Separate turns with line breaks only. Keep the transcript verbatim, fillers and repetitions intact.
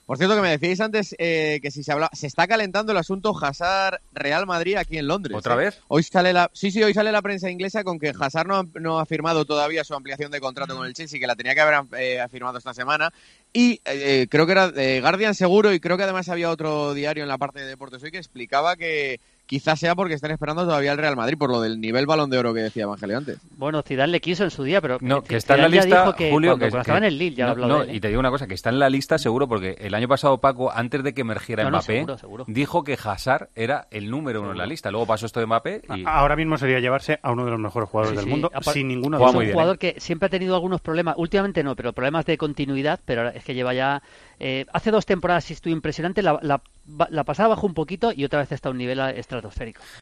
Por cierto, que me decíais antes eh, que si se habla, se está calentando el asunto Hazard-Real Madrid aquí en Londres.
¿Otra
¿eh?
vez?
Hoy sale la, sí, sí, hoy sale la prensa inglesa con que Hazard no ha, no ha firmado todavía su ampliación de contrato con el Chelsea, que la tenía que haber eh, firmado esta semana. Y eh, creo que era de Guardian seguro, y creo que además había otro diario en la parte de deportes hoy que explicaba que quizás sea porque están esperando todavía el Real Madrid por lo del nivel Balón de Oro que decía Evangelio antes.
Bueno, Zidane le quiso en su día, pero
no, que
Zidane
está en la lista,
ya dijo que
Julio,
cuando,
que,
cuando
que
estaba en el Lille ya
no,
habló
no,
de él. ¿eh?
Y te digo una cosa, que está en la lista seguro porque el año pasado Paco, antes de que emergiera
No, no,
Mbappé,
seguro, seguro.
dijo que Hazard era el número uno
Seguro.
en la lista. Luego pasó esto de Mbappé y...
Ahora mismo sería llevarse a uno de los mejores jugadores
Sí,
del
sí.
mundo,
Apar-
sin ninguna
Juega
duda.
muy
Es un
bien,
jugador
¿eh?
que siempre ha tenido algunos problemas, últimamente no, pero problemas de continuidad, pero ahora es que lleva ya... Eh, hace dos temporadas sí estuvo impresionante, la, la, la pasada bajó un poquito y otra vez está a un nivel estratosférico.